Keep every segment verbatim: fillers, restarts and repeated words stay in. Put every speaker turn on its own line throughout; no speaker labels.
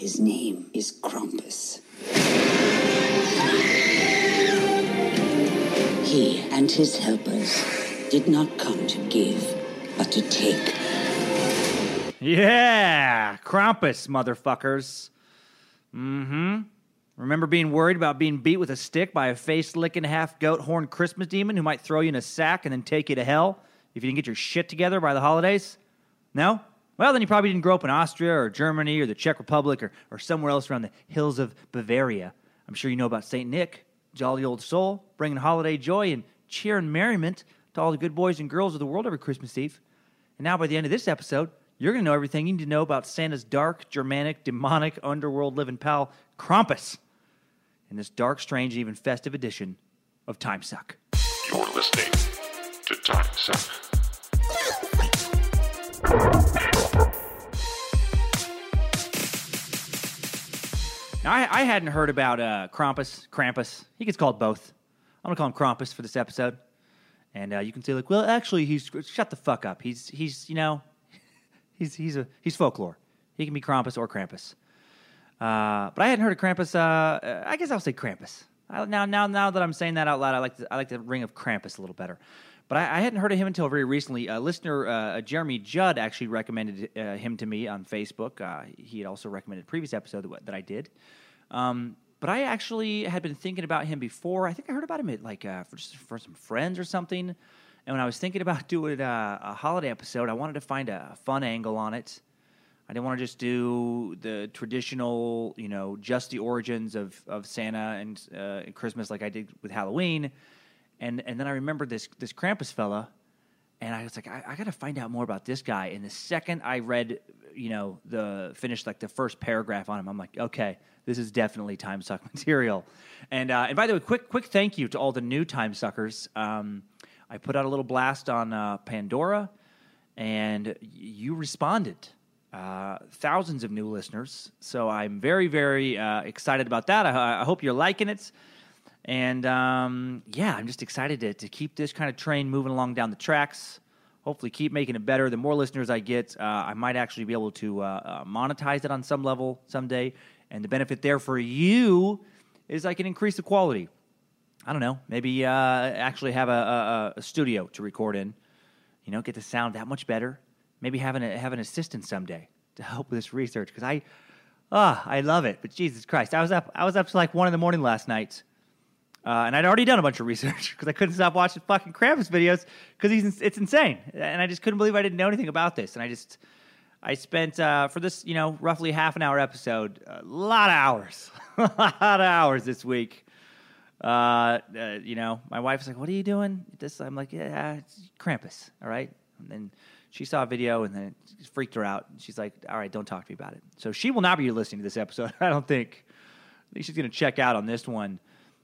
His name is Krampus. He and his helpers did not come to give, but to take.
Yeah, Krampus, motherfuckers. Mm-hmm. Remember being worried about being beat with a stick by a face-licking, half-goat horned Christmas demon who might throw you in a sack and then take you to hell if you didn't get your shit together by the holidays? No? Well, then you probably didn't grow up in Austria or Germany or the Czech Republic or, or somewhere else around the hills of Bavaria. I'm sure you know about Saint Nick, jolly old soul, bringing holiday joy and cheer and merriment to all the good boys and girls of the world every Christmas Eve. And now by the end of this episode, you're going to know everything you need to know about Santa's dark, Germanic, demonic, underworld living pal, Krampus, in this dark, strange, even festive edition of Time Suck.
You're listening to Time Suck.
Now, I, I hadn't heard about uh, Krampus, Krampus. He gets called both. I'm going to call him Krampus for this episode. And uh, you can say, like, well, actually, he's... Shut the fuck up. He's, he's you know... He's he's a he's folklore. He can be Krampus or Krampus. Uh, but I hadn't heard of Krampus. Uh, I guess I'll say Krampus. I, now now now that I'm saying that out loud, I like the, I like the ring of Krampus a little better. But I, I hadn't heard of him until very recently. A listener, uh, Jeremy Judd, actually recommended uh, him to me on Facebook. Uh, he had also recommended a previous episode that, that I did. Um, but I actually had been thinking about him before. I think I heard about him at like uh, for just for some friends or something. And when I was thinking about doing a, a holiday episode, I wanted to find a fun angle on it. I didn't want to just do the traditional, you know, just the origins of, of Santa and, uh, and Christmas like I did with Halloween. And and then I remembered this this Krampus fella, and I was like, I, I got to find out more about this guy. And the second I read, you know, the finished like the first paragraph on him, I'm like, okay, this is definitely Time Suck material. And uh, and by the way, quick quick thank you to all the new Time Suckers. Um, I put out a little blast on uh, Pandora, and you responded. Uh, thousands of new listeners. So I'm very, very uh, excited about that. I, I hope you're liking it. And, um, yeah, I'm just excited to, to keep this kind of train moving along down the tracks. Hopefully keep making it better. The more listeners I get, uh, I might actually be able to uh, uh, monetize it on some level someday. And the benefit there for you is I can increase the quality. I don't know, maybe uh, actually have a, a, a studio to record in, you know, get the sound that much better. Maybe have an, have an assistant someday to help with this research, because I, ah, I love it. But Jesus Christ, I was up, I was up to like one in the morning last night, uh, and I'd already done a bunch of research because I couldn't stop watching fucking Krampus videos because he's it's insane, and I just couldn't believe I didn't know anything about this, and I just, I spent uh, for this, you know, roughly half an hour episode, a lot of hours, a lot of hours this week. Uh, uh, you know, my wife's like, "What are you doing?" This, I'm like, "Yeah, it's Krampus." All right, and then she saw a video and then it freaked her out. She's like, "All right, don't talk to me about it." So she will not be listening to this episode. I don't think. I think she's gonna check out on this one.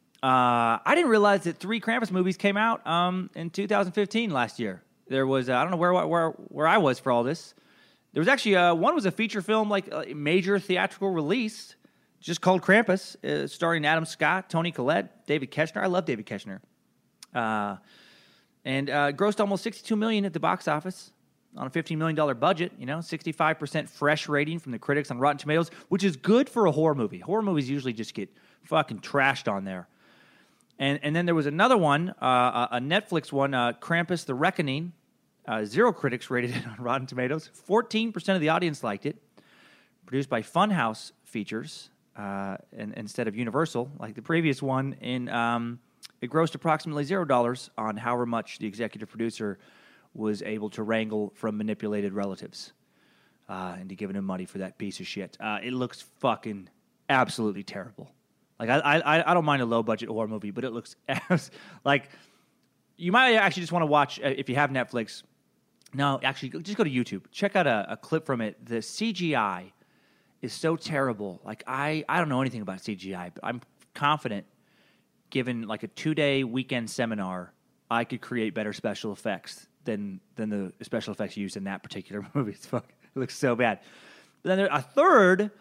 Uh, I didn't realize that three Krampus movies came out um, in two thousand fifteen last year. There was uh, I don't know where where where I was for all this. There was actually uh, one was a feature film, like a major theatrical release. Just called Krampus, uh, starring Adam Scott, Toni Collette, David Koechner. I love David Koechner. Uh, and uh, grossed almost sixty-two million dollars at the box office on a fifteen million dollars budget. You know, sixty-five percent fresh rating from the critics on Rotten Tomatoes, which is good for a horror movie. Horror movies usually just get fucking trashed on there. And and then there was another one, uh, a Netflix one, uh, Krampus: The Reckoning. Uh, zero critics rated it on Rotten Tomatoes. fourteen percent of the audience liked it. Produced by Funhouse Features. Uh, and, instead of Universal, like the previous one, in um, it grossed approximately zero dollars on however much the executive producer was able to wrangle from manipulated relatives uh, into giving him money for that piece of shit. Uh, it looks fucking absolutely terrible. Like I, I, I don't mind a low budget horror movie, but it looks like you might actually just want to watch uh, if you have Netflix. No, actually, just go to YouTube. Check out a, a clip from it. The C G I is so terrible. Like, I, I don't know anything about C G I, but I'm confident, given like a two-day weekend seminar, I could create better special effects than than the special effects used in that particular movie. It's fuck, it looks so bad. But then there, a third,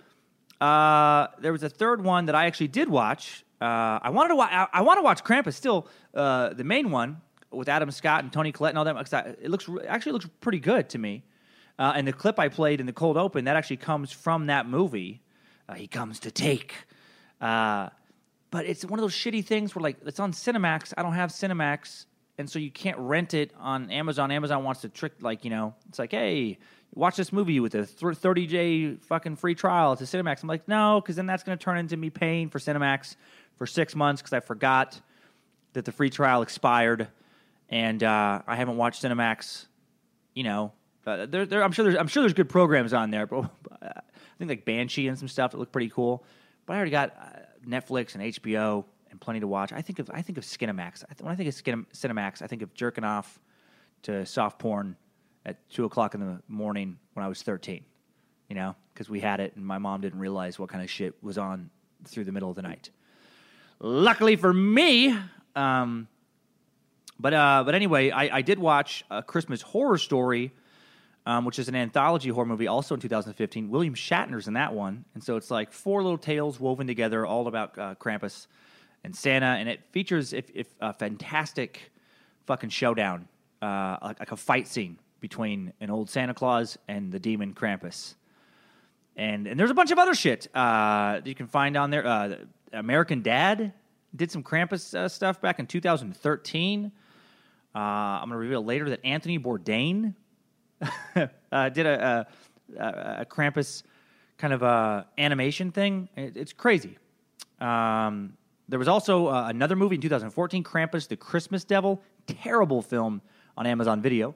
uh, there was a third one that I actually did watch. Uh, I wanted to watch. I, I want to watch Krampus still, uh, the main one with Adam Scott and Toni Collette and all that. It looks actually looks pretty good to me. Uh, and the clip I played in the cold open, that actually comes from that movie. Uh, he comes to take. Uh, but it's one of those shitty things where, like, it's on Cinemax. I don't have Cinemax, and so you can't rent it on Amazon. Amazon wants to trick, like, you know, it's like, hey, watch this movie with a thirty-day fucking free trial to Cinemax. I'm like, no, because then that's going to turn into me paying for Cinemax for six months because I forgot that the free trial expired, and uh, I haven't watched Cinemax. You know, uh, there, there, I'm sure there's, I'm sure there's good programs on there, but I think like Banshee and some stuff that look pretty cool. But I already got uh, Netflix and H B O and plenty to watch. I think of I think of Skinemax. I th- when I think of Skin- Cinemax, I think of jerking off to soft porn at two o'clock in the morning when I was thirteen. You know, because we had it, and my mom didn't realize what kind of shit was on through the middle of the night. Luckily for me, um, but uh, but anyway, I, I did watch A Christmas Horror Story, um, which is an anthology horror movie, also in two thousand fifteen. William Shatner's in that one, and so it's like four little tales woven together, all about uh, Krampus and Santa, and it features if, if a fantastic fucking showdown, uh, like, like a fight scene between an old Santa Claus and the demon Krampus. And and there's a bunch of other shit uh, that you can find on there. Uh, American Dad did some Krampus uh, stuff back in two thousand thirteen. Uh, I'm going to reveal later that Anthony Bourdain uh, did a, a, a Krampus kind of uh, animation thing. It, it's crazy. Um, there was also uh, another movie in two thousand fourteen, Krampus the Christmas Devil. Terrible film on Amazon Video.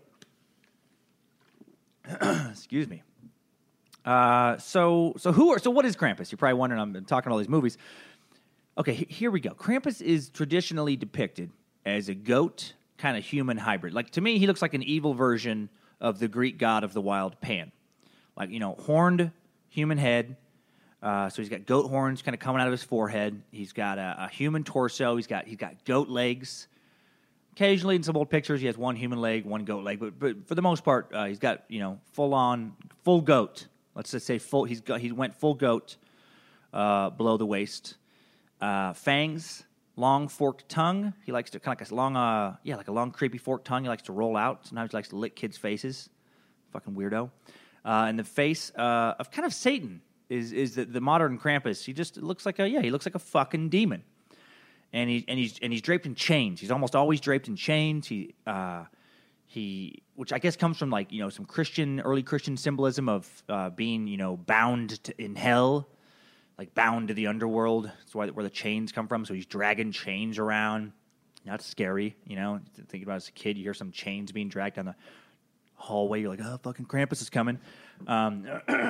Excuse me. Uh, so so who are so what is Krampus? You're probably wondering. I'm talking all these movies. Okay, h- here we go. Krampus is traditionally depicted as a goat kind of human hybrid. Like, to me, he looks like an evil version of the Greek god of the wild Pan. Like, you know, horned human head. Uh, so he's got goat horns kind of coming out of his forehead. He's got a, a human torso. He's got he's got goat legs. Occasionally, in some old pictures, he has one human leg, one goat leg. But, but for the most part, uh, he's got, you know, full on, full goat. Let's just say full. He's got, he went full goat uh, below the waist. Uh, fangs, long forked tongue. He likes to kind of like a long, uh, yeah, like a long creepy forked tongue. He likes to roll out. Sometimes he likes to lick kids' faces. Fucking weirdo. Uh, and the face uh, of kind of Satan is is the, the modern Krampus. He just looks like a yeah. He looks like a fucking demon. And he and he's and he's draped in chains. He's almost always draped in chains. He. Uh, He, which I guess comes from like, you know, some Christian, early Christian symbolism of uh, being, you know, bound to, in hell, like bound to the underworld. That's why where the chains come from. So he's dragging chains around. That's scary, you know. Thinking about it as a kid, you hear some chains being dragged down the hallway. You're like, oh, fucking Krampus is coming. Um,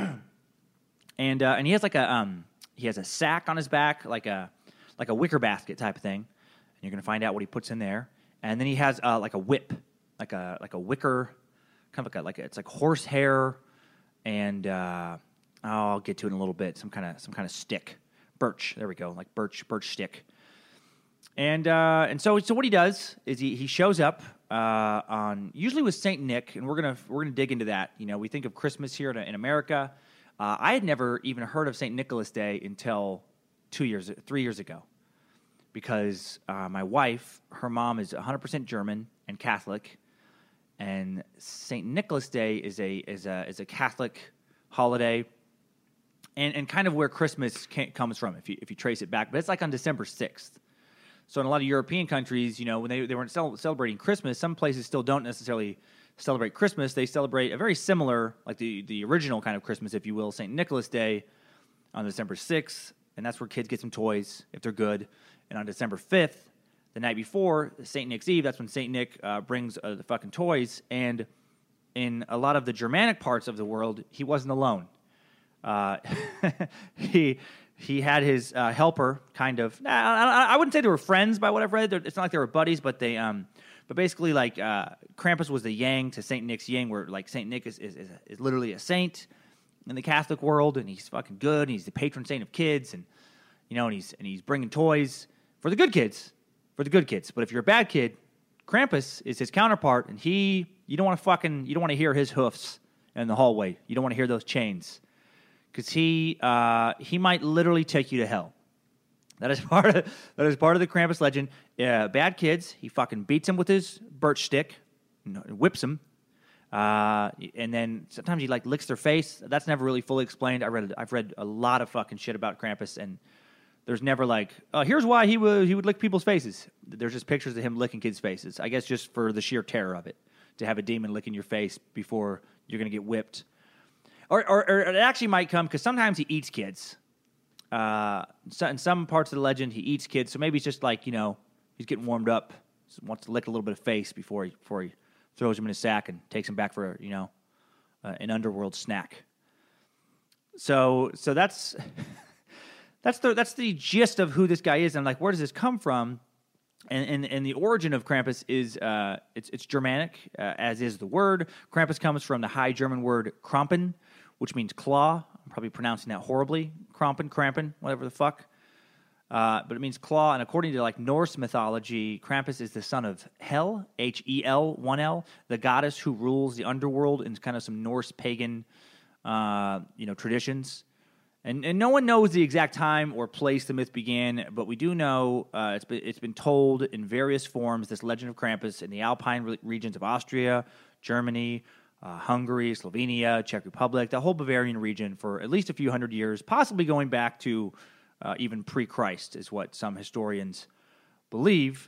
and uh, and he has like a um, he has a sack on his back, like a like a wicker basket type of thing. And you're gonna find out what he puts in there. And then he has uh, like a whip. Like a like a wicker, kind of like a like a, it's like horsehair, and uh, oh, I'll get to it in a little bit. Some kind of some kind of stick, birch. There we go, like birch birch stick. And uh, and so so what he does is he he shows up uh, on usually with Saint Nick, and we're gonna we're gonna dig into that. You know, we think of Christmas here in, in America. Uh, I had never even heard of Saint Nicholas Day until two years three years ago, because uh, my wife, her mom is one hundred percent German and Catholic. And Saint Nicholas Day is a is a is a Catholic holiday, and, and kind of where Christmas can, comes from if you if you trace it back. But it's like on December sixth. So in a lot of European countries, you know, when they they weren't cel- celebrating Christmas, some places still don't necessarily celebrate Christmas. They celebrate a very similar, like the the original kind of Christmas, if you will, Saint Nicholas Day on December sixth, and that's where kids get some toys if they're good. And on December fifth. The night before, Saint Nick's Eve, that's when Saint Nick uh, brings uh, the fucking toys. And in a lot of the Germanic parts of the world, he wasn't alone. Uh, he he had his uh, helper, kind of. I, I, I wouldn't say they were friends by what I've read. They're, it's not like they were buddies, but they. Um, but basically, like uh, Krampus was the yang to Saint Nick's yang, where like Saint Nick is, is is is literally a saint in the Catholic world, and he's fucking good. And he's the patron saint of kids, and you know, and he's and he's bringing toys for the good kids. For the good kids. But if you're a bad kid, Krampus is his counterpart, and he, you don't want to fucking, you don't want to hear his hoofs in the hallway. You don't want to hear those chains. Because he, uh, he might literally take you to hell. That is part of, that is part of the Krampus legend. Uh, bad kids, he fucking beats him with his birch stick, whips him. Uh, and then sometimes he like licks their face. That's never really fully explained. I read, I've read a lot of fucking shit about Krampus, and there's never like, uh, here's why he would he would lick people's faces. There's just pictures of him licking kids' faces. I guess just for the sheer terror of it, to have a demon licking your face before you're gonna get whipped. Or, or, or it actually might come because sometimes he eats kids. Uh, so in some parts of the legend, he eats kids. So maybe it's just like, you know, he's getting warmed up, wants to lick a little bit of face before he before he throws him in a sack and takes him back for, you know, uh, an underworld snack. So so that's that's the that's the gist of who this guy is. And I'm like, where does this come from? And and, and the origin of Krampus is uh, it's it's Germanic, uh, as is the word. Krampus comes from the High German word Krampen, which means claw. I'm probably pronouncing that horribly. Krampen, Krampen, whatever the fuck. Uh, but it means claw, and according to like Norse mythology, Krampus is the son of Hel, H E L, one L, the goddess who rules the underworld in kind of some Norse pagan, uh, you know, traditions. And and no one knows the exact time or place the myth began, but we do know uh, it's been it's been told in various forms. This legend of Krampus in the Alpine re- regions of Austria, Germany, uh, Hungary, Slovenia, Czech Republic, the whole Bavarian region for at least a few hundred years, possibly going back to Uh, even pre-Christ is what some historians believe.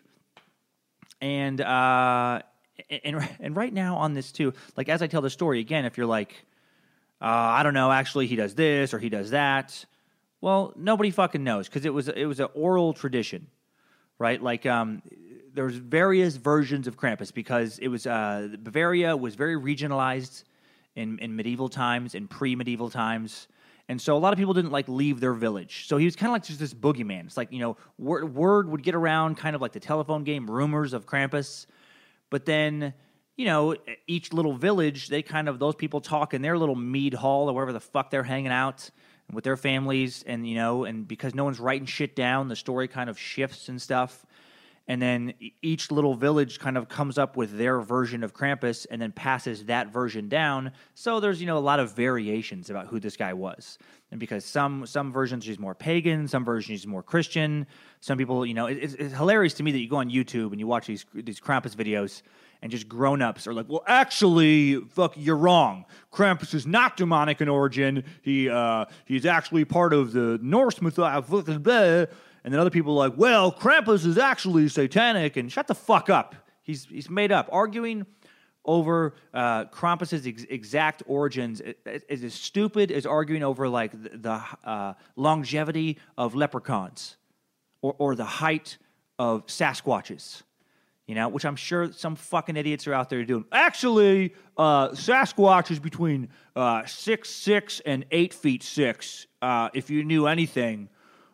And, uh, and and right now on this too, like as I tell the story, again, if you're like, uh, I don't know, actually he does this or he does that, well, nobody fucking knows because it was it was an oral tradition, right? Like um, there's various versions of Krampus because it was uh, Bavaria was very regionalized in, in medieval times and pre-medieval times. And so a lot of people didn't, like, leave their village. So he was kind of like just this boogeyman. It's like, you know, word, word would get around kind of like the telephone game, rumors of Krampus. But then, you know, each little village, they kind of, those people talk in their little mead hall or wherever the fuck they're hanging out with their families. And, you know, and because no one's writing shit down, the story kind of shifts and stuff. And then each little village kind of comes up with their version of Krampus and then passes that version down. So there's, you know, a lot of variations about who this guy was. And because some some versions he's more pagan, some versions he's more Christian. Some people, you know, it, it's, it's hilarious to me that you go on YouTube and you watch these these Krampus videos and just grown-ups are like, well, actually, fuck, you're wrong. Krampus is not demonic in origin. He uh, he's actually part of the Norse mythology. And then other people are like, well, Krampus is actually satanic, and shut the fuck up. He's he's made up. Arguing over uh, Krampus's ex- exact origins is, is as stupid as arguing over like the, the uh, longevity of leprechauns or, or the height of Sasquatches. You know, which I'm sure some fucking idiots are out there doing. Actually, uh, Sasquatch is between uh, six six and eight feet six. Uh, if you knew anything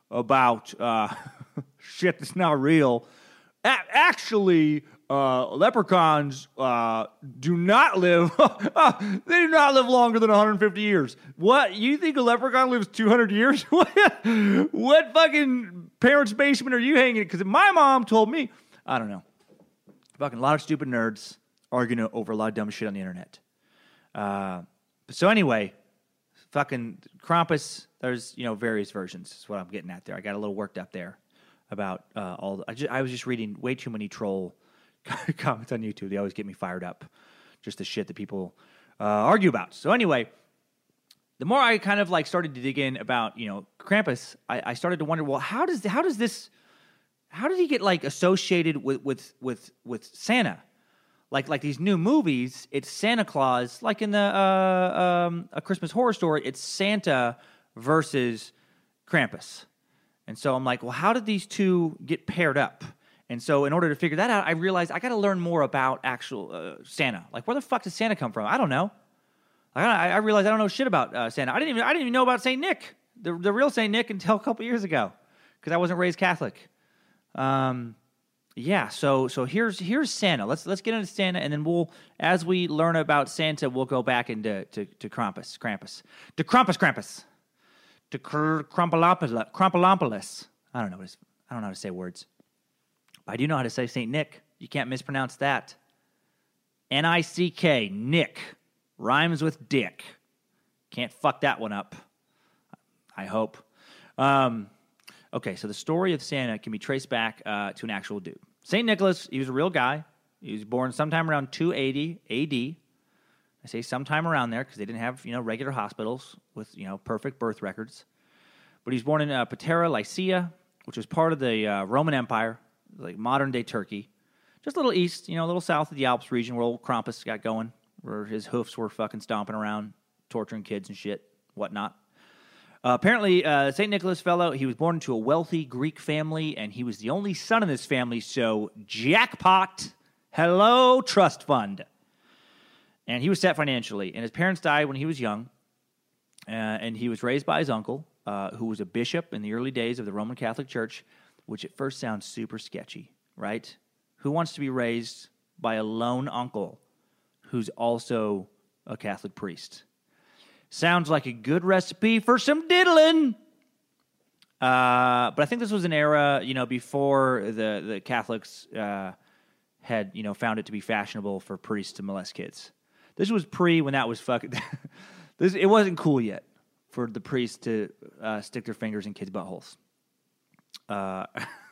about uh, shit that's not real. A- actually, uh, leprechauns uh, do not live, they do not live longer than one hundred fifty years. What? You think a leprechaun lives two hundred years? what, what fucking parents' basement are you hanging in? Because my mom told me, I don't know. Fucking a lot of stupid nerds arguing over a lot of dumb shit on the internet. Uh, so anyway, fucking Krampus, there's, you know, various versions is what I'm getting at there. I got a little worked up there about uh, all the, I, just, I was just reading way too many troll comments on YouTube. They always get me fired up. Just the shit that people uh, argue about. So anyway, the more I kind of like started to dig in about, you know, Krampus, I, I started to wonder, well, how does how does this, how did he get like associated with with with, with Santa? Like like these new movies, it's Santa Claus. Like in the uh, um, A Christmas Horror Story, it's Santa versus Krampus. And so I'm like, well, how did these two get paired up? And so in order to figure that out, I realized I got to learn more about actual uh, Santa. Like, where the fuck does Santa come from? I don't know. I, I realized I don't know shit about uh, Santa. I didn't even I didn't even know about Saint Nick, the the real Saint Nick, until a couple years ago, because I wasn't raised Catholic. Um, yeah. So so here's here's Santa. Let's let's get into Santa, and then we'll, as we learn about Santa, we'll go back into to, to Krampus, Krampus, to Krampus, Krampus, to Krampalopolis. Krampalopolis. I don't know. What it's, I don't know how to say words. But I do know how to say Saint Nick. You can't mispronounce that. N I C K, Nick. Rhymes with dick. Can't fuck that one up. I hope. Um, okay, so the story of Santa can be traced back uh, to an actual dude. Saint Nicholas, he was a real guy. He was born sometime around two eighty A D. I say sometime around there because they didn't have, you know, regular hospitals with, you know, perfect birth records. But he was born in uh, Patera, Lycia, which was part of the uh, Roman Empire, like modern-day Turkey. Just a little east, you know, a little south of the Alps region where old Krampus got going, where his hoofs were fucking stomping around, torturing kids and shit, whatnot. Uh, apparently, uh, Saint Nicholas fellow, he was born into a wealthy Greek family, and he was the only son in this family, so jackpot, hello, trust fund. And he was set financially, and his parents died when he was young, uh, and he was raised by his uncle, uh, who was a bishop in the early days of the Roman Catholic Church, which at first sounds super sketchy, right? Who wants to be raised by a lone uncle who's also a Catholic priest? Sounds like a good recipe for some diddling. Uh, but I think this was an era, you know, before the, the Catholics uh, had, you know, found it to be fashionable for priests to molest kids. This was pre when that was fucking... this, it wasn't cool yet for the priests to uh, stick their fingers in kids' buttholes. Uh...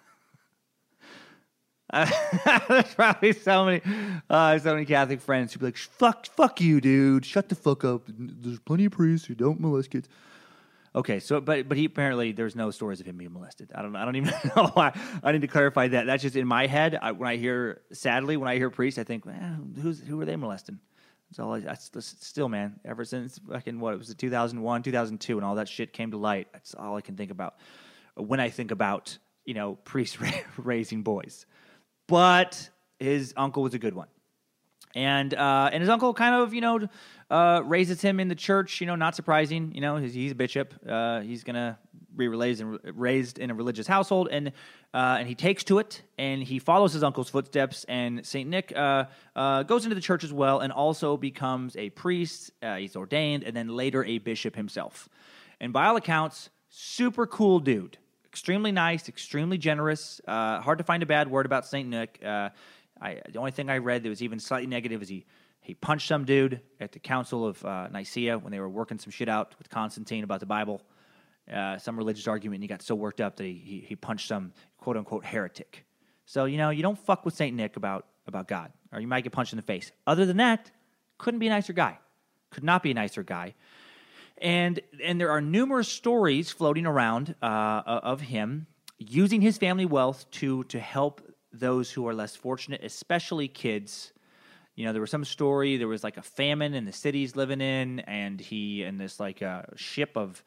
Uh, there's probably so many, uh, so many Catholic friends who'd be like, "Fuck, fuck you, dude! Shut the fuck up! There's plenty of priests who don't molest kids." Okay, so but but he apparently there's no stories of him being molested. I don't I don't even know why. I need to clarify that. That's just in my head. I, when I hear, sadly, when I hear priests, I think, eh, who's who are they molesting? That's all. I, I still, man. Ever since fucking what it was, two thousand one, two thousand two, and all that shit came to light. That's all I can think about when I think about, you know, priests raising boys. But his uncle was a good one. And uh, and his uncle kind of, you know, uh, raises him in the church, you know, not surprising. You know, he's, he's a bishop. Uh, he's going to be raised in, raised in a religious household. And uh, and he takes to it, and he follows his uncle's footsteps. And Saint Nick uh, uh, goes into the church as well and also becomes a priest. Uh, he's ordained, and then later a bishop himself. And by all accounts, super cool dude. Extremely nice, extremely generous. Uh, hard to find a bad word about Saint Nick. Uh, I, the only thing I read that was even slightly negative is he, he punched some dude at the Council of uh, Nicaea when they were working some shit out with Constantine about the Bible, uh, some religious argument, and he got so worked up that he, he, he punched some quote-unquote heretic. So, you know, you don't fuck with Saint Nick about, about God, or you might get punched in the face. Other than that, couldn't be a nicer guy. Could not be a nicer guy. And and there are numerous stories floating around uh, of him using his family wealth to to help those who are less fortunate, especially kids. You know, there was some story, there was like a famine in the city he's living in, and he and this like uh, ship of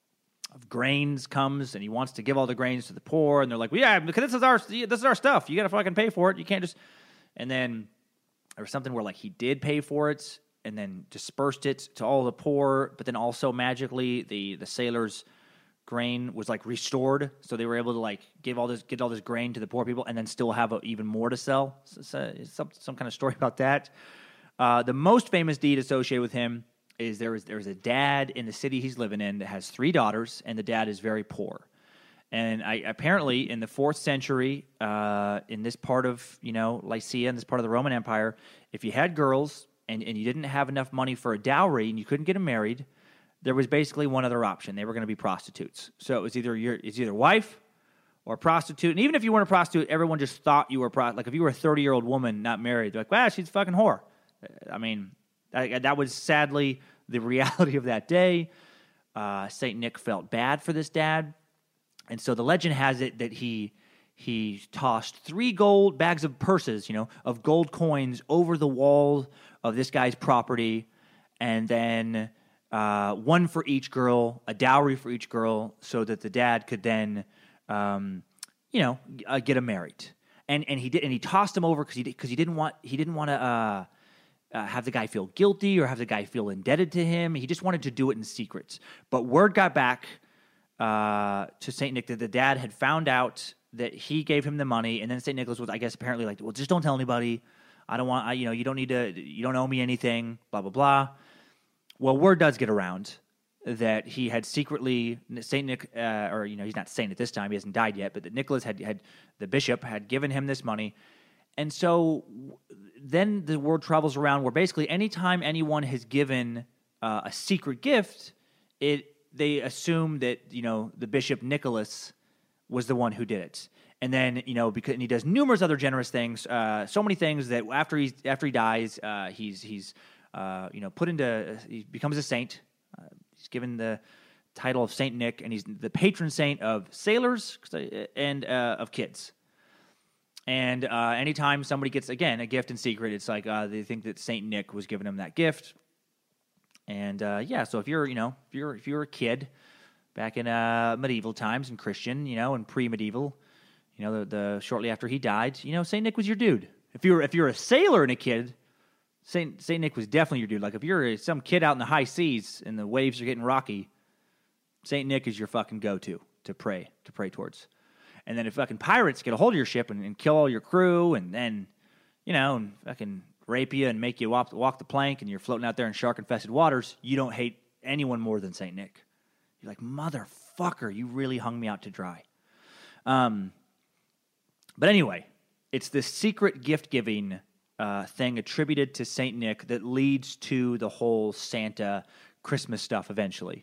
of grains comes, and he wants to give all the grains to the poor, and they're like, well, yeah, because this is our this is our stuff. You got to fucking pay for it. You can't just. And then there was something where like he did pay for it, and then dispersed it to all the poor, but then also magically the, the sailors' grain was like restored, so they were able to like give all this get all this grain to the poor people, and then still have a, even more to sell. So, so, some some kind of story about that. Uh, the most famous deed associated with him is there is there is a dad in the city he's living in that has three daughters, and the dad is very poor. And I, apparently, in the fourth century, uh, in this part of you know Lycia, in this part of the Roman Empire, if you had girls And, and you didn't have enough money for a dowry and you couldn't get them married, there was basically one other option. They were going to be prostitutes. So it was either your it's either wife or a prostitute. And even if you weren't a prostitute, everyone just thought you were a prostitute. Like if you were a thirty-year-old woman not married, they're like, wow, she's a fucking whore. I mean, that, that was sadly the reality of that day. Uh, Saint Nick felt bad for this dad. And so the legend has it that he... He tossed three gold bags of purses, you know, of gold coins over the wall of this guy's property, and then uh, one for each girl, a dowry for each girl, so that the dad could then, um, you know, uh, get him married. And and he did, and he tossed him over because he because he didn't want he didn't want to uh, uh, have the guy feel guilty or have the guy feel indebted to him. He just wanted to do it in secret. But word got back uh, to Saint Nick that the dad had found out that he gave him the money, and then Saint Nicholas was, I guess, apparently like, well, just don't tell anybody. I don't want, I, you know, you don't need to, you don't owe me anything, blah, blah, blah. Well, word does get around that he had secretly, Saint Nick, uh, or, you know, he's not saint at this time, he hasn't died yet, but that Nicholas had, had, the bishop had given him this money. And so then the word travels around where basically anytime anyone has given uh, a secret gift, it, they assume that, you know, the bishop Nicholas was the one who did it. And then, you know, because and he does numerous other generous things, uh, so many things that after he after he dies, uh, he's he's uh, you know, put into, he becomes a saint. Uh, he's given the title of Saint Nick, and he's the patron saint of sailors and uh, of kids. And uh, anytime somebody gets, again, a gift in secret, it's like uh, they think that Saint Nick was giving them that gift. And uh, yeah, so if you're, you know, if you're if you're a kid back in uh, medieval times and Christian, you know, and pre-medieval, you know, the, the shortly after he died, you know, Saint Nick was your dude. If you're if you're a sailor and a kid, Saint Saint Nick was definitely your dude. Like if you're some kid out in the high seas and the waves are getting rocky, Saint Nick is your fucking go-to to pray to pray towards. And then if fucking pirates get a hold of your ship and, and kill all your crew and then, you know, and fucking rape you and make you walk, walk the plank and you're floating out there in shark-infested waters, you don't hate anyone more than Saint Nick. You're like, motherfucker, you really hung me out to dry. Um, but anyway, it's this secret gift-giving uh, thing attributed to Saint Nick that leads to the whole Santa Christmas stuff eventually.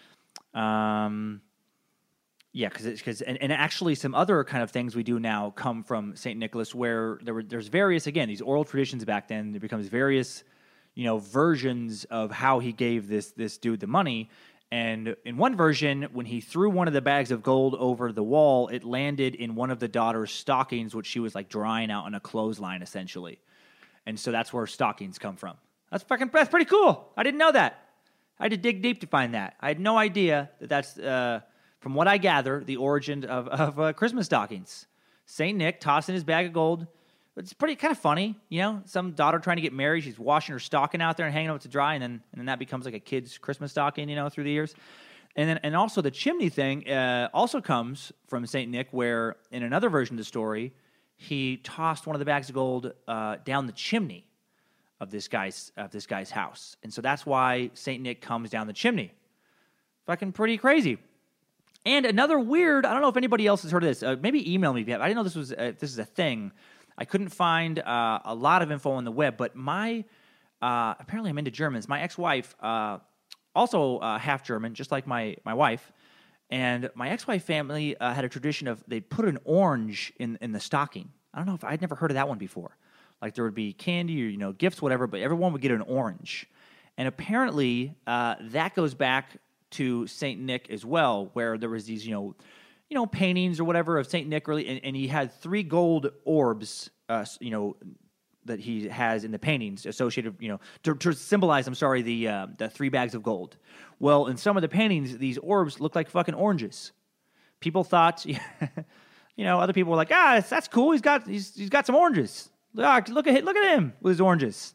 Um... Yeah, because because and, and actually some other kind of things we do now come from Saint Nicholas, where there were there's various again these oral traditions back then. There becomes various, you know, versions of how he gave this this dude the money. And in one version, when he threw one of the bags of gold over the wall, it landed in one of the daughter's stockings, which she was like drying out on a clothesline, essentially. And so that's where stockings come from. That's fucking that's pretty cool. I didn't know that. I had to dig deep to find that. I had no idea that that's. Uh, From what I gather, the origin of, of uh, Christmas stockings. Saint Nick tossing his bag of gold. It's pretty kind of funny, you know. Some daughter trying to get married, she's washing her stocking out there and hanging it up to dry, and then and then that becomes like a kid's Christmas stocking, you know, through the years. And then and also the chimney thing uh, also comes from Saint Nick, where in another version of the story, he tossed one of the bags of gold uh, down the chimney of this guy's of this guy's house, and so that's why Saint Nick comes down the chimney. Fucking pretty crazy. And another weird, I don't know if anybody else has heard of this. Uh, maybe email me. I didn't know this was uh, this is a thing. I couldn't find uh, a lot of info on the web, but my uh, apparently I'm into Germans. My ex-wife, uh, also uh, half German, just like my my wife, and my ex-wife family uh, had a tradition of they'd put an orange in in the stocking. I don't know if I'd never heard of that one before. Like there would be candy or you know gifts, whatever, but everyone would get an orange. And apparently uh, that goes back to Saint Nick as well, where there was these, you know, you know, paintings or whatever of Saint Nick, really, and, and he had three gold orbs, uh, you know, that he has in the paintings associated, you know, to, to symbolize, I'm sorry, the uh, the three bags of gold. Well, in some of the paintings, these orbs look like fucking oranges. People thought, you know, other people were like, ah, that's, that's cool. He's got he's he's got some oranges. Ah, look at look at him with his oranges.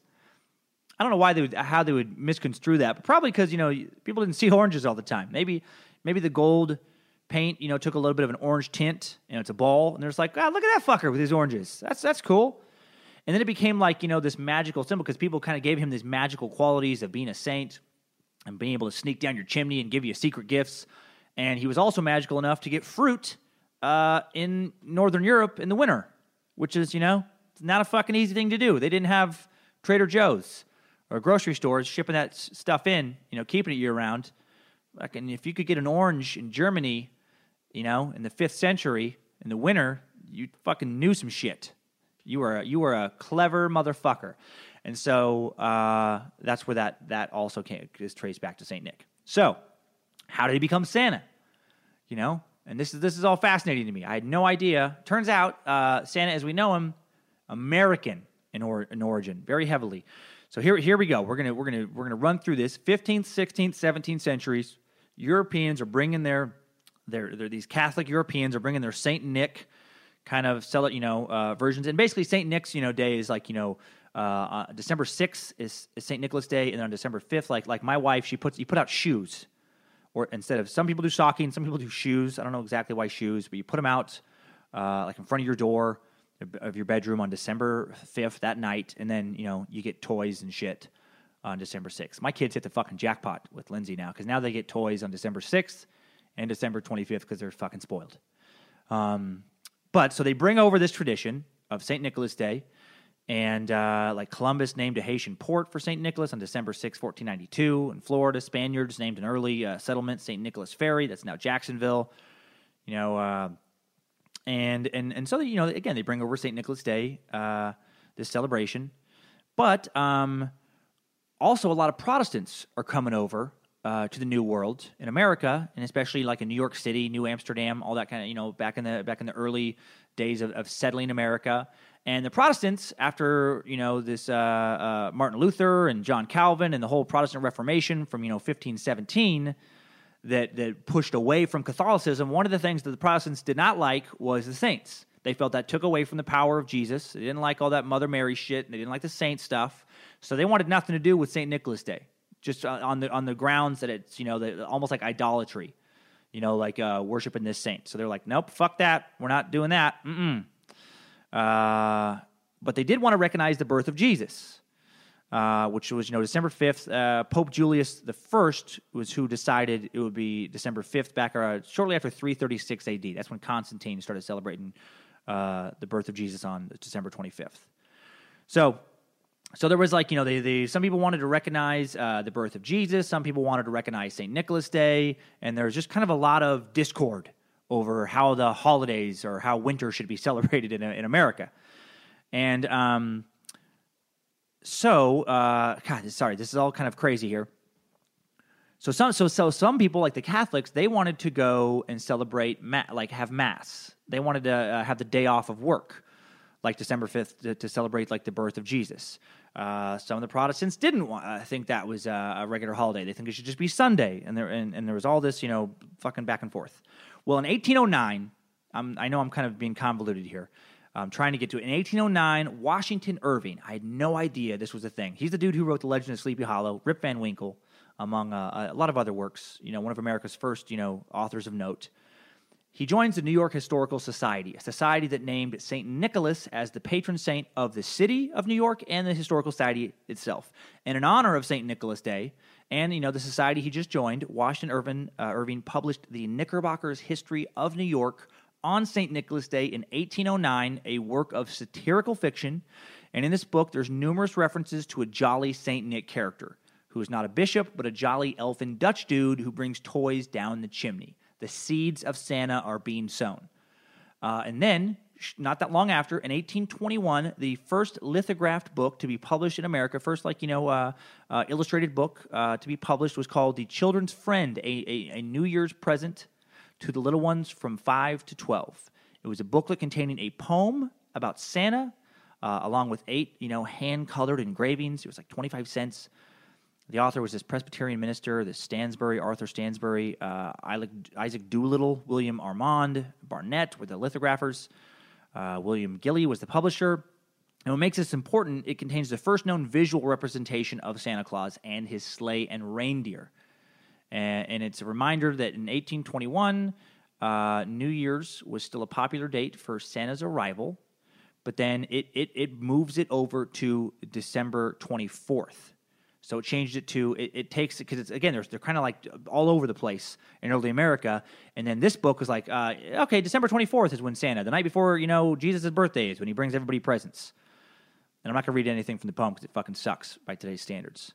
I don't know why they would, how they would misconstrue that, but probably because, you know, people didn't see oranges all the time. Maybe maybe the gold paint, you know, took a little bit of an orange tint, you know, it's a ball, and they're just like, ah, look at that fucker with his oranges. That's that's cool. And then it became like, you know, this magical symbol because people kind of gave him these magical qualities of being a saint and being able to sneak down your chimney and give you secret gifts. And he was also magical enough to get fruit uh, in Northern Europe in the winter, which is, you know, it's not a fucking easy thing to do. They didn't have Trader Joe's or grocery stores shipping that s- stuff in, you know, keeping it year-round. Like, and if you could get an orange in Germany, you know, in the fifth century, in the winter, you fucking knew some shit. You were a, you were a clever motherfucker. And so uh, that's where that that also came, is traced back to Saint Nick. So how did he become Santa? You know, and this is this is all fascinating to me. I had no idea. Turns out uh, Santa, as we know him, American in, or, in origin, very heavily. So here, here we go. We're gonna, we're gonna, we're gonna run through this. fifteenth, sixteenth, seventeenth centuries. Europeans are bringing their, their, their these Catholic Europeans are bringing their Saint Nick kind of sell it, you know, uh, versions. And basically, Saint Nick's, you know, day is like, you know, uh, uh, December sixth is, is Saint Nicholas Day, and then on December fifth, like like my wife, she puts you put out shoes, or instead of some people do stockings, some people do shoes. I don't know exactly why shoes, but you put them out uh, like in front of your door of your bedroom on December fifth that night, and then, you know, you get toys and shit on December sixth. My kids hit the fucking jackpot with Lindsay now, because now they get toys on December sixth and December twenty-fifth because they're fucking spoiled. Um, but, so they bring over this tradition of Saint Nicholas Day, and uh, like Columbus named a Haitian port for Saint Nicholas on December sixth, fourteen ninety-two. In Florida, Spaniards named an early uh, settlement Saint Nicholas Ferry, that's now Jacksonville. You know, uh, And and and so, you know, again, they bring over Saint Nicholas Day, uh, this celebration. But um, also, a lot of Protestants are coming over uh, to the New World in America, and especially like in New York City, New Amsterdam, all that kind of, you know, back in the back in the early days of, of settling America. And the Protestants, after, you know, this uh, uh, Martin Luther and John Calvin and the whole Protestant Reformation from, you know, fifteen seventeen, that that pushed away from Catholicism, one of the things that the Protestants did not like was the saints. They felt that took away from the power of Jesus. They didn't like all that Mother Mary shit, and they didn't like the saint stuff. So they wanted nothing to do with Saint Nicholas Day, just on the on the grounds that it's, you know, the, almost like idolatry, you know, like uh, worshiping this saint. So they're like, nope, fuck that. We're not doing that. Mm-mm. Uh, but they did want to recognize the birth of Jesus, uh, which was, you know, December fifth. Uh, Pope Julius the First was who decided it would be December fifth, back uh, shortly after three thirty-six A D. That's when Constantine started celebrating uh, the birth of Jesus on December twenty-fifth. So... So there was like, you know, they, they some people wanted to recognize uh, the birth of Jesus. Some people wanted to recognize Saint Nicholas Day. And there was just kind of a lot of discord over how the holidays or how winter should be celebrated in, in America. And um, so, uh, God, sorry, this is all kind of crazy here. So some, so, so some people, like the Catholics, they wanted to go and celebrate, ma- like have Mass. They wanted to uh, have the day off of work, like December fifth, to, to celebrate like the birth of Jesus. Uh, some of the Protestants didn't want, uh, think that was uh, a regular holiday. They think it should just be Sunday, and there and, and there was all this, you know, fucking back and forth. Well, in eighteen oh nine, I'm, I know I'm kind of being convoluted here. I'm trying to get to it. In eighteen oh nine, Washington Irving, I had no idea this was a thing. He's the dude who wrote The Legend of Sleepy Hollow, Rip Van Winkle, among uh, a lot of other works. You know, one of America's first, you know, authors of note. He joins the New York Historical Society, a society that named Saint Nicholas as the patron saint of the city of New York and the Historical Society itself. And in honor of Saint Nicholas Day, and, you know, the society he just joined, Washington Irving, uh, Irving published the Knickerbocker's History of New York on Saint Nicholas Day in eighteen oh nine, a work of satirical fiction. And in this book, there's numerous references to a jolly Saint Nick character, who is not a bishop, but a jolly elfin Dutch dude who brings toys down the chimney. The seeds of Santa are being sown. Uh, and then, not that long after, in eighteen twenty-one, the first lithographed book to be published in America, first, like, you know, uh, uh, illustrated book uh, to be published was called The Children's Friend, a, a, a New Year's present to the little ones from five to twelve. It was a booklet containing a poem about Santa, uh, along with eight, you know, hand-colored engravings. It was like twenty-five cents. The author was this Presbyterian minister, this Stansbury, Arthur Stansbury, uh, Isaac Doolittle, William Armand Barnett were the lithographers. Uh, William Gilly was the publisher. And what makes this important, it contains the first known visual representation of Santa Claus and his sleigh and reindeer. And, and it's a reminder that in eighteen twenty-one, uh, New Year's was still a popular date for Santa's arrival, but then it, it, it moves it over to December twenty-fourth. So it changed it to, it, it takes, because it's, again, they're, they're kind of like all over the place in early America. And then this book was like, uh, okay, December twenty-fourth is when Santa, the night before, you know, Jesus' birthday is when he brings everybody presents. And I'm not going to read anything from the poem because it fucking sucks by today's standards.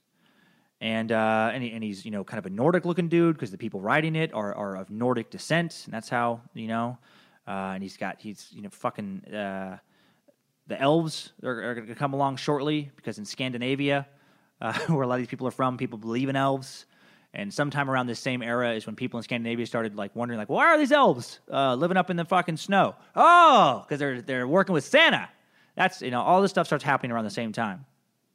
And uh, and, he, and he's, you know, kind of a Nordic-looking dude because the people writing it are, are of Nordic descent. And that's how, you know, uh, and he's got, he's, you know, fucking, uh, the elves are, are going to come along shortly because in Scandinavia, Uh, where a lot of these people are from, people believe in elves. And sometime around this same era is when people in Scandinavia started like wondering, like, why are these elves uh, living up in the fucking snow? Oh, because they're they're working with Santa. That's, you know, all this stuff starts happening around the same time.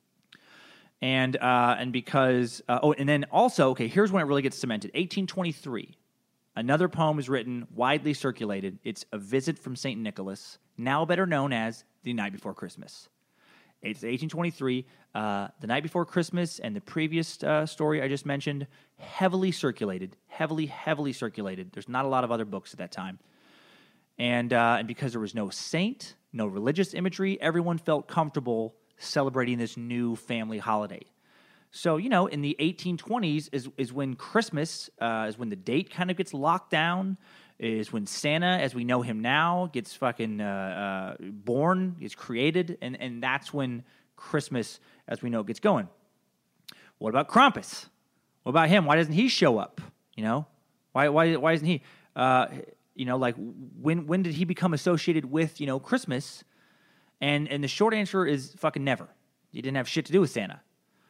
And uh, and because uh, oh, and then also, okay, here's when it really gets cemented. eighteen twenty-three, another poem is written, widely circulated. It's A Visit from Saint Nicholas, now better known as The Night Before Christmas. It's eighteen twenty-three, uh, The Night Before Christmas, and the previous uh, story I just mentioned, heavily circulated, heavily, heavily circulated. There's not a lot of other books at that time. And, uh, and because there was no saint, no religious imagery, everyone felt comfortable celebrating this new family holiday. So, you know, in the eighteen twenties is, is when Christmas, uh, is when the date kind of gets locked down, is when Santa, as we know him now, gets fucking uh, uh, born, gets created, and, and that's when Christmas, as we know, gets going. What about Krampus? What about him? Why doesn't he show up? You know, why why why isn't he? Uh, you know, like when when did he become associated with, you know, Christmas? And and the short answer is fucking never. He didn't have shit to do with Santa.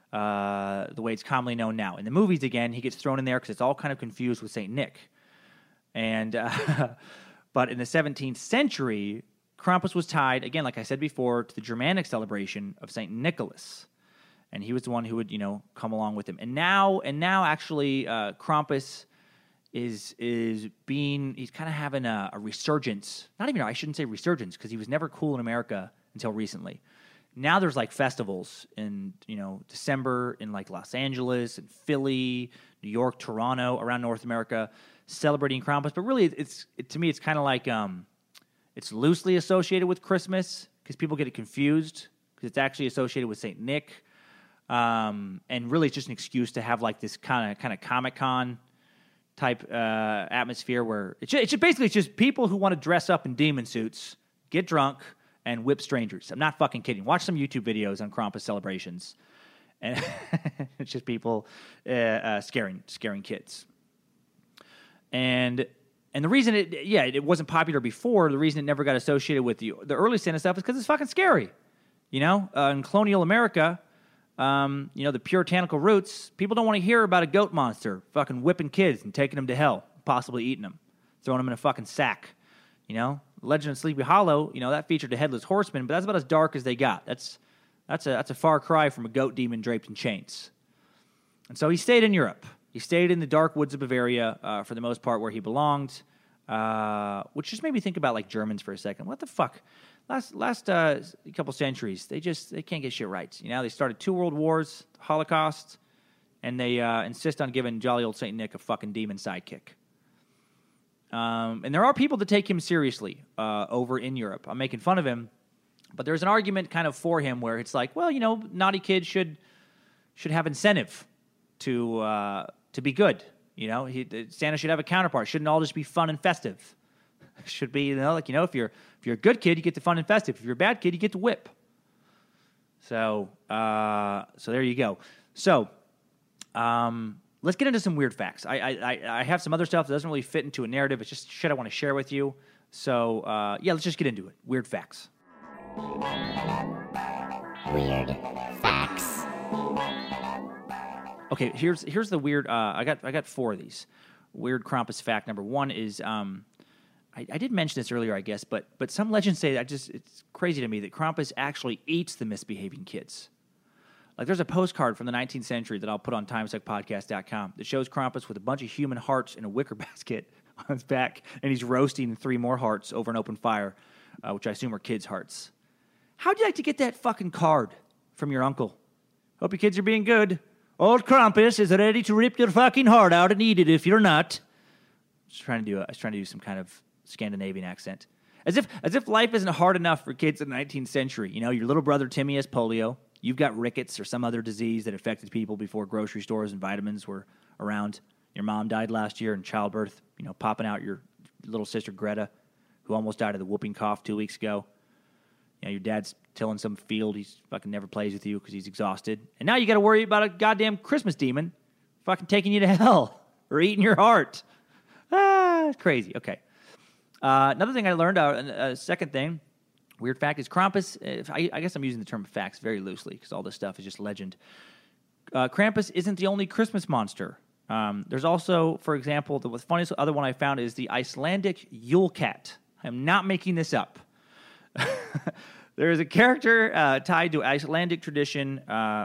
uh, the way it's commonly known now. In the movies, again, he gets thrown in there because it's all kind of confused with Saint Nick. And uh, but in the seventeenth century, Krampus was tied, again, like I said before, to the Germanic celebration of Saint Nicholas. And he was the one who would, you know, come along with him. And now, and now actually, uh, Krampus is is being, he's kind of having a, a resurgence. Not even, I shouldn't say resurgence, because he was never cool in America until recently. Now there's like festivals in, you know, December in like Los Angeles and Philly, New York, Toronto, around North America, celebrating Krampus. But really, it's it, to me, it's kind of like, um, it's loosely associated with Christmas because people get it confused because it's actually associated with Saint Nick. Um, and really, it's just an excuse to have like this kind of kind of Comic-Con type uh, atmosphere where it's just, it's just basically it's just people who want to dress up in demon suits, get drunk, and whip strangers. I'm not fucking kidding. Watch some YouTube videos on Krampus celebrations, and it's just people uh, uh, scaring scaring kids. And and the reason it yeah it wasn't popular before, the reason it never got associated with the the early Santa stuff is because it's fucking scary. You know, uh, in colonial America. Um, you know, the puritanical roots, people don't want to hear about a goat monster fucking whipping kids and taking them to hell, possibly eating them, throwing them in a fucking sack. You know, Legend of Sleepy Hollow, you know, that featured a headless horseman, but that's about as dark as they got. That's that's a that's a far cry from a goat demon draped in chains. And so he stayed in Europe. He stayed in the dark woods of Bavaria uh, for the most part where he belonged, uh, which just made me think about like Germans for a second. What the fuck? Last last uh, couple centuries, they just they can't get shit right. You know, they started two world wars, Holocaust, and they uh, insist on giving jolly old Saint Nick a fucking demon sidekick. Um, and there are people that take him seriously uh, over in Europe. I'm making fun of him, but there's an argument kind of for him where it's like, well, you know, naughty kids should should have incentive to uh, to be good. You know, he, Santa should have a counterpart. Shouldn't all just be fun and festive. Should be, you know, like, you know, if you're if you're a good kid, you get to fun and festive. If you're a bad kid, you get to whip. So, uh, so there you go. So, um, let's get into some weird facts. I, I I have some other stuff that doesn't really fit into a narrative. It's just shit I want to share with you. So, uh, yeah, let's just get into it. Weird facts.
Weird facts.
Okay, here's here's the weird. Uh, I got I got four of these. Weird Krampus fact number one is. Um, I, I did mention this earlier, I guess, but but some legends say that I just it's crazy to me that Krampus actually eats the misbehaving kids. Like there's a postcard from the nineteenth century that I'll put on time suck podcast dot com that shows Krampus with a bunch of human hearts in a wicker basket on his back, and he's roasting three more hearts over an open fire, uh, which I assume are kids' hearts. How'd you like to get that fucking card from your uncle? Hope your kids are being good. Old Krampus is ready to rip your fucking heart out and eat it if you're not. I was trying to do, a, I was trying to do some kind of Scandinavian accent. As if as if life isn't hard enough for kids in the nineteenth century. You know, your little brother Timmy has polio. You've got rickets or some other disease that affected people before grocery stores and vitamins were around. Your mom died last year in childbirth, you know, popping out your little sister Greta, who almost died of the whooping cough two weeks ago. You know, your dad's tilling some field. He's fucking never plays with you because he's exhausted. And now you got to worry about a goddamn Christmas demon fucking taking you to hell or eating your heart. Ah, it's crazy. Okay. Uh, another thing I learned, uh, a second thing, weird fact, is Krampus, if I, I guess I'm using the term facts very loosely because all this stuff is just legend. Uh, Krampus isn't the only Christmas monster. Um, there's also, for example, the funniest other one I found is the Icelandic Yule Cat. I'm not making this up. There is a character uh, tied to Icelandic tradition uh,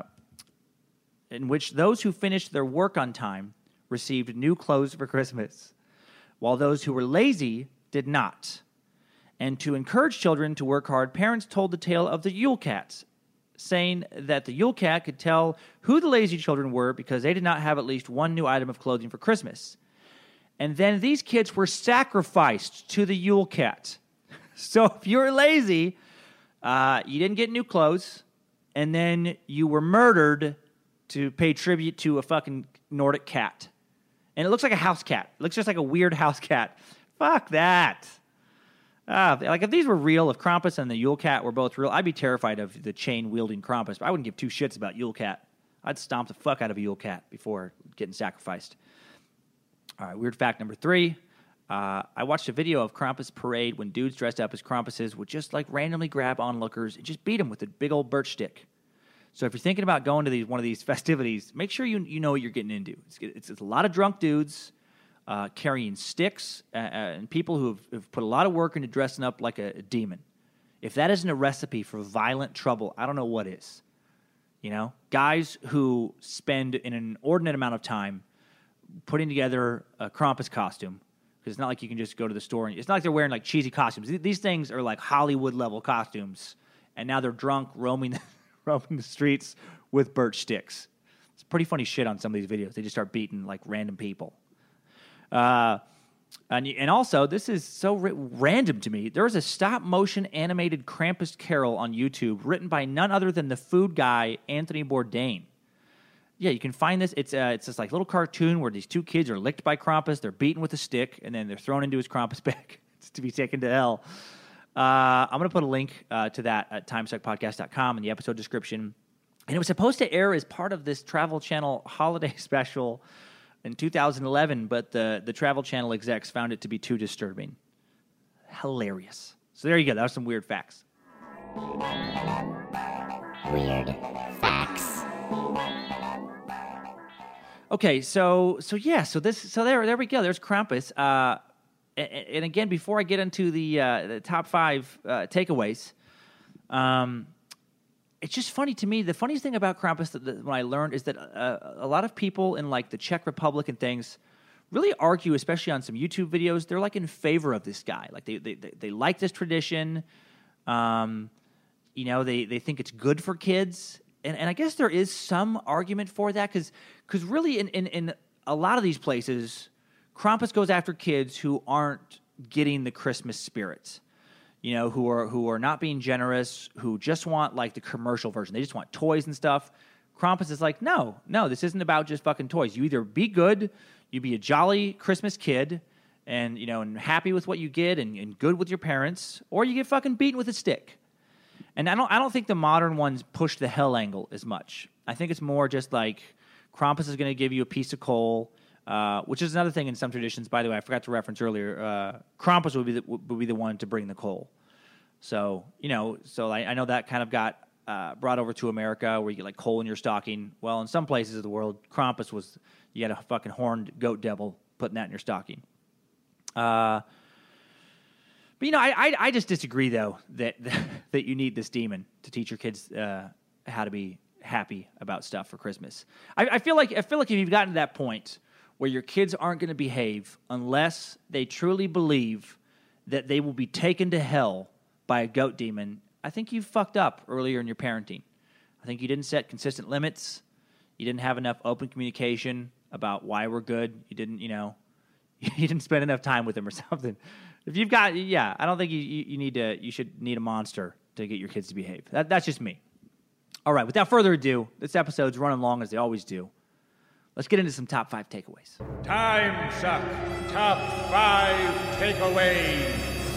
in which those who finished their work on time received new clothes for Christmas, while those who were lazy did not. And to encourage children to work hard, parents told the tale of the Yule Cats, saying that the Yule Cat could tell who the lazy children were because they did not have at least one new item of clothing for Christmas. And then these kids were sacrificed to the Yule Cat. So if you were lazy, uh, you didn't get new clothes, and then you were murdered to pay tribute to a fucking Nordic cat. And it looks like a house cat. It looks just like a weird house cat. Fuck that. Uh, like, if these were real, if Krampus and the Yule Cat were both real, I'd be terrified of the chain-wielding Krampus, but I wouldn't give two shits about Yule Cat. I'd stomp the fuck out of a Yule Cat before getting sacrificed. All right, weird fact number three. Uh, I watched a video of Krampus parade when dudes dressed up as Krampuses would just, like, randomly grab onlookers and just beat them with a big old birch stick. So if you're thinking about going to these one of these festivities, make sure you you know what you're getting into. It's, it's, it's a lot of drunk dudes uh, carrying sticks uh, uh, and people who have, have put a lot of work into dressing up like a, a demon. If that isn't a recipe for violent trouble, I don't know what is. You know, guys who spend an inordinate amount of time putting together a Krampus costume, because it's not like you can just go to the store and it's not like they're wearing like cheesy costumes. These things are like Hollywood level costumes, and now they're drunk roaming. roaming the streets with birch sticks. It's pretty funny shit on some of these videos. They just start beating, like, random people. Uh, and, and also, this is so ra- random to me. There is a stop-motion animated Krampus Carol on YouTube written by none other than the food guy, Anthony Bourdain. Yeah, you can find this. It's uh, it's this, like, little cartoon where these two kids are licked by Krampus. They're beaten with a stick, and then they're thrown into his Krampus bag to be taken to hell. Uh, I'm going to put a link uh, to that at time suck podcast dot com in the episode description. And it was supposed to air as part of this Travel Channel holiday special in two thousand eleven, but the, the Travel Channel execs found it to be too disturbing. Hilarious. So there you go. That was some weird facts.
Weird facts.
Okay, so so yeah, so this so there there we go. There's Krampus. Uh, and, and again, before I get into the uh, the top five uh, takeaways, um, it's just funny to me. The funniest thing about Krampus that, that when I learned is that uh, a lot of people in like the Czech Republic and things really argue, especially on some YouTube videos. They're like in favor of this guy. Like they they they, they like this tradition. Um, you know, they they think it's good for kids. And, and I guess there is some argument for that because because really in, in, in a lot of these places, Krampus goes after kids who aren't getting the Christmas spirit, you know, who are who are not being generous, who just want like the commercial version. They just want toys and stuff. Krampus is like, no, no, this isn't about just fucking toys. You either be good, you be a jolly Christmas kid, and you know, and happy with what you get, and, and good with your parents, or you get fucking beaten with a stick. And I don't I don't think the modern ones push the hell angle as much. I think it's more just like Krampus is going to give you a piece of coal, uh, which is another thing in some traditions. By the way, I forgot to reference earlier. Uh, Krampus would be the, would be the one to bring the coal. So you know, so I, I know that kind of got uh, brought over to America, where you get like coal in your stocking. Well, in some places of the world, Krampus was you had a fucking horned goat devil putting that in your stocking. Uh, But, you know, I, I I just disagree, though, that that you need this demon to teach your kids uh, how to be happy about stuff for Christmas. I, I feel like I feel like if you've gotten to that point where your kids aren't going to behave unless they truly believe that they will be taken to hell by a goat demon, I think you fucked up earlier in your parenting. I think you didn't set consistent limits. You didn't have enough open communication about why we're good. You didn't, you know, you didn't spend enough time with them or something. If you've got, yeah, I don't think you, you, you need to, you should need a monster to get your kids to behave. That, that's just me. All right, without further ado, this episode's running long as they always do. Let's get into some top five takeaways.
Time Suck Top five Takeaways.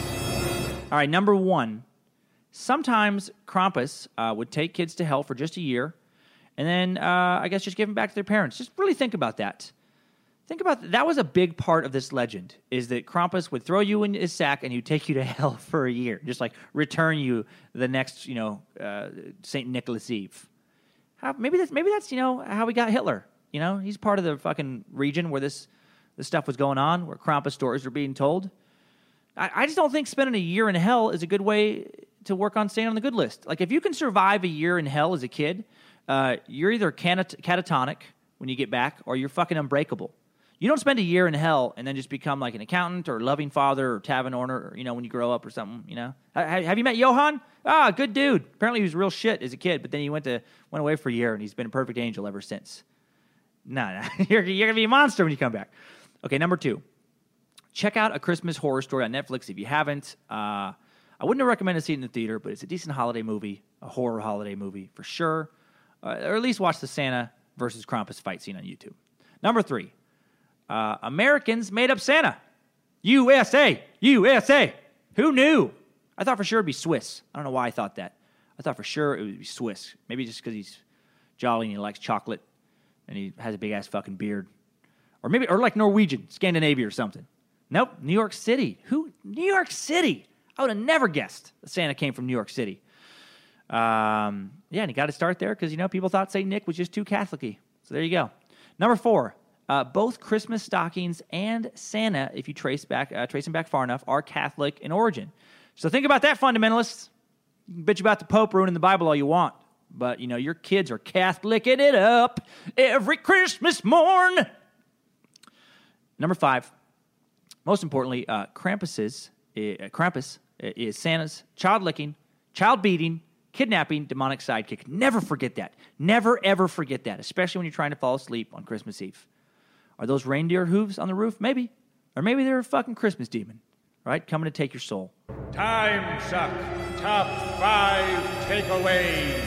All right, number one. Sometimes Krampus uh, would take kids to hell for just a year, and then uh, I guess just give them back to their parents. Just really think about that. Think about that. That was a big part of this legend, is that Krampus would throw you in his sack and he'd take you to hell for a year, just like return you the next, you know, uh, Saint Nicholas Eve. How, maybe that's maybe that's you know how we got Hitler. You know, he's part of the fucking region where this this stuff was going on, where Krampus stories were being told. I, I just don't think spending a year in hell is a good way to work on staying on the good list. Like if you can survive a year in hell as a kid, uh, you're either catat- catatonic when you get back, or you're fucking unbreakable. You don't spend a year in hell and then just become like an accountant or a loving father or tavern owner, or, you know, when you grow up or something, you know. Have, have you met Johan? Ah, good dude. Apparently he was real shit as a kid, but then he went to went away for a year and he's been a perfect angel ever since. No, nah, nah. you're, you're going to be a monster when you come back. Okay, number two. Check out A Christmas Horror Story on Netflix if you haven't. Uh, I wouldn't recommend to see it in the theater, but it's a decent holiday movie, a horror holiday movie for sure. Uh, or at least watch the Santa versus Krampus fight scene on YouTube. Number three. Uh, Americans made up Santa. U S A! U S A! Who knew? I thought for sure it'd be Swiss. I don't know why I thought that. I thought for sure it would be Swiss. Maybe just because he's jolly and he likes chocolate and he has a big-ass fucking beard. Or maybe, or like Norwegian, Scandinavia or something. Nope, New York City. Who? New York City! I would have never guessed that Santa came from New York City. Um, yeah, and you got to start there because, you know, people thought Saint Nick was just too Catholic-y. So there you go. Number four, uh, both Christmas stockings and Santa, if you trace back, uh, trace them back far enough, are Catholic in origin. So think about that, fundamentalists. You can bitch about the Pope ruining the Bible all you want, but, you know, your kids are Catholicing it up every Christmas morn. Number five, most importantly, uh, Krampus's, uh, Krampus is Santa's child-licking, child-beating, kidnapping, demonic sidekick. Never forget that. Never, ever forget that, especially when you're trying to fall asleep on Christmas Eve. Are those reindeer hooves on the roof? Maybe. Or maybe they're a fucking Christmas demon, right? Coming to take your soul.
Time Suck Top five Takeaways.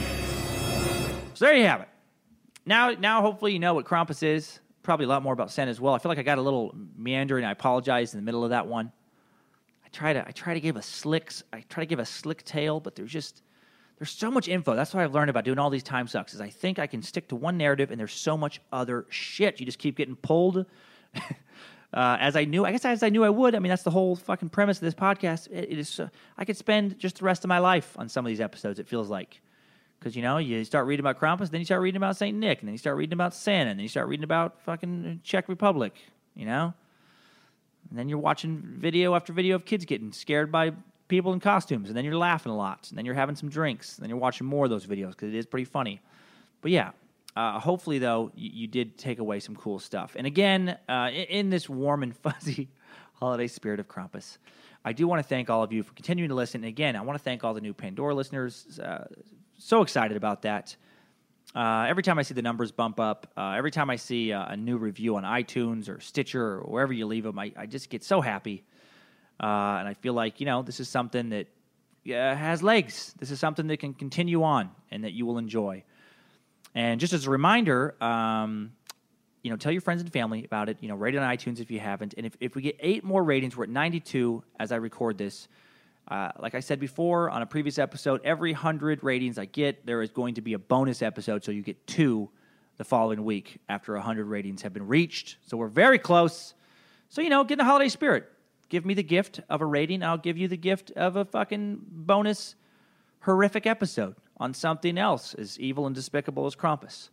So there you have it. Now, now hopefully you know what Krampus is. Probably a lot more about Santa as well. I feel like I got a little meandering. I apologize in the middle of that one. I try to I try to give a slick I try to give a slick tale, but there's just there's so much info. That's what I've learned about doing all these time sucks. Is I think I can stick to one narrative, and there's so much other shit. You just keep getting pulled. uh, as I knew, I guess as I knew I would. I mean, that's the whole fucking premise of this podcast. It, it is. Uh, I could spend just the rest of my life on some of these episodes. It feels like. Because, you know, you start reading about Krampus, then you start reading about Saint Nick, and then you start reading about Santa, and then you start reading about fucking Czech Republic, you know? And then you're watching video after video of kids getting scared by people in costumes, and then you're laughing a lot, and then you're having some drinks, and then you're watching more of those videos, because it is pretty funny. But yeah, uh, hopefully, though, you, you did take away some cool stuff. And again, uh, in, in this warm and fuzzy holiday spirit of Krampus, I do want to thank all of you for continuing to listen. And again, I want to thank all the new Pandora listeners. Uh, so excited about that. Uh, every time I see the numbers bump up, uh, every time I see uh, a new review on iTunes or Stitcher or wherever you leave them, I, I just get so happy. Uh, and I feel like, you know, this is something that uh, has legs. This is something that can continue on and that you will enjoy. And just as a reminder, um, you know, tell your friends and family about it. You know, rate it on iTunes if you haven't. And if, if we get eight more ratings, we're at ninety-two as I record this. Uh, like I said before on a previous episode, every one hundred ratings I get, there is going to be a bonus episode, so you get two the following week after one hundred ratings have been reached. So we're very close. So, you know, get in the holiday spirit. Give me the gift of a rating. I'll give you the gift of a fucking bonus horrific episode on something else as evil and despicable as Krampus.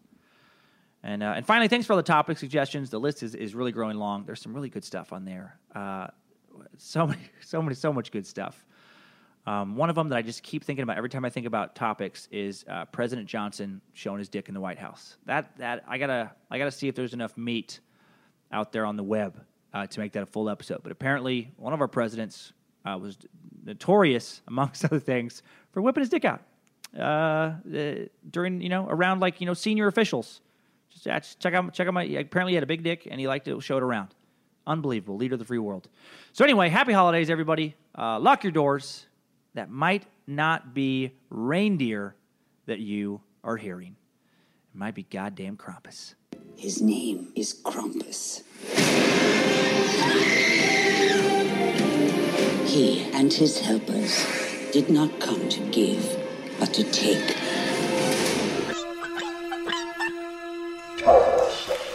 And uh, and finally, thanks for all the topic suggestions. The list is, is really growing long. There's some really good stuff on there. Uh, so many, so many, so much good stuff. Um, one of them that I just keep thinking about every time I think about topics is uh, President Johnson showing his dick in the White House. That that I gotta I gotta see if there's enough meat out there on the web uh, to make that a full episode. But apparently, one of our presidents uh, was notorious, amongst other things, for whipping his dick out uh, uh, during you know around like you know senior officials. Just, uh, just check out check out my. Apparently, he had a big dick and he liked to show it around. Unbelievable, leader of the free world. So anyway, happy holidays, everybody. Uh, lock your doors. That might not be reindeer that you are hearing. It might be goddamn Krampus.
His name is Krampus. He and his helpers did not come to give, but to take.